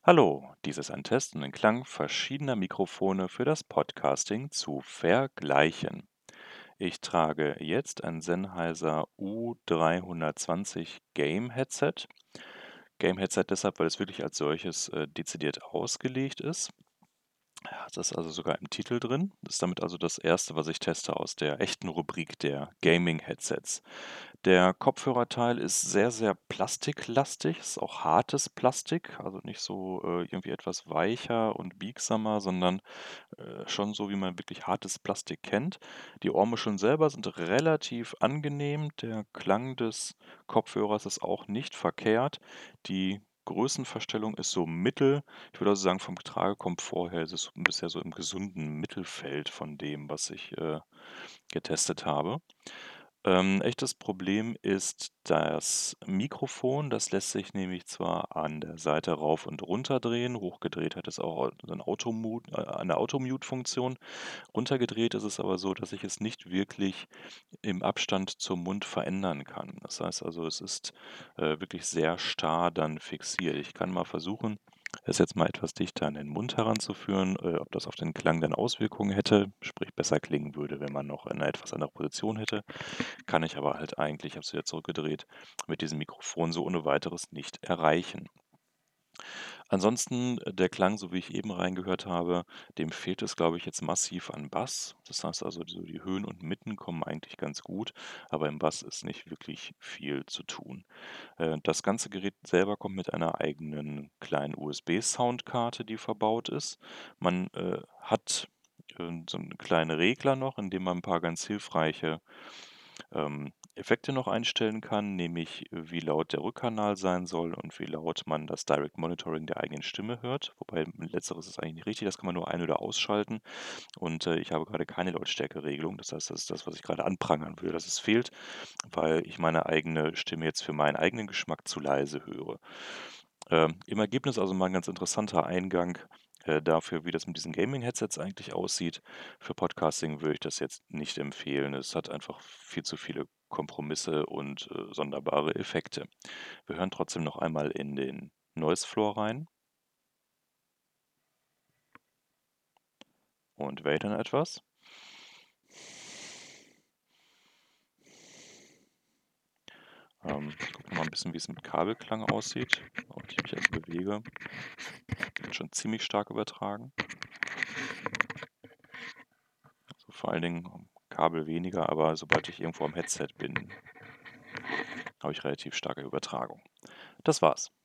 Hallo, dies ist ein Test und den Klang verschiedener Mikrofone für das Podcasting zu vergleichen. Ich trage jetzt ein Sennheiser U320 Game Headset. Game Headset deshalb, weil es wirklich als solches dezidiert ausgelegt ist. Ja, das ist also sogar im Titel drin. Das ist damit also das erste, was ich teste aus der echten Rubrik der Gaming-Headsets. Der Kopfhörerteil ist sehr, sehr plastiklastig, ist auch hartes Plastik, also nicht so irgendwie etwas weicher und biegsamer, sondern schon so, wie man wirklich hartes Plastik kennt. Die Ohrmuscheln selber sind relativ angenehm. Der Klang des Kopfhörers ist auch nicht verkehrt. Die Größenverstellung ist so mittel. Ich würde also sagen, vom Tragekomfort her ist es bisher so im gesunden Mittelfeld von dem, was ich getestet habe. Echtes Problem ist das Mikrofon. Das lässt sich nämlich zwar an der Seite rauf und runter drehen. Hochgedreht hat es auch eine Automute-Funktion. Runtergedreht ist es aber so, dass ich es nicht wirklich im Abstand zum Mund verändern kann. Das heißt also, es ist wirklich sehr starr dann fixiert. Ich kann mal versuchen, es jetzt mal etwas dichter an den Mund heranzuführen, ob das auf den Klang dann Auswirkungen hätte, sprich besser klingen würde, wenn man noch eine etwas andere Position hätte. Kann ich aber halt eigentlich, ich habe es wieder zurückgedreht, mit diesem Mikrofon so ohne Weiteres nicht erreichen. Ansonsten, der Klang, so wie ich eben reingehört habe, dem fehlt es, glaube ich, jetzt massiv an Bass. Das heißt also, so die Höhen und Mitten kommen eigentlich ganz gut, aber im Bass ist nicht wirklich viel zu tun. Das ganze Gerät selber kommt mit einer eigenen kleinen USB-Soundkarte, die verbaut ist. Man hat so 'n kleinen Regler noch, in dem man ein paar ganz hilfreiche Effekte noch einstellen kann, nämlich wie laut der Rückkanal sein soll und wie laut man das Direct Monitoring der eigenen Stimme hört. Wobei letzteres ist eigentlich nicht richtig, das kann man nur ein- oder ausschalten. Und ich habe gerade keine Lautstärkeregelung. Das heißt, das ist das, was ich gerade anprangern will, dass es fehlt, weil ich meine eigene Stimme jetzt für meinen eigenen Geschmack zu leise höre. Im Ergebnis also mal 'n ganz interessanter Eingang dafür, wie das mit diesen Gaming-Headsets eigentlich aussieht. Für Podcasting würde ich das jetzt nicht empfehlen. Es hat einfach viel zu viele Kompromisse und sonderbare Effekte. Wir hören trotzdem noch einmal in den Noise Floor rein und waiten etwas. Ich gucke noch mal 'n bisschen, wie es mit Kabelklang aussieht, und ich mich also bewege. Wird schon ziemlich stark übertragen. Also, vor allen Dingen Kabel weniger, aber sobald ich irgendwo am Headset bin, habe ich relativ starke Übertragung. Das war's.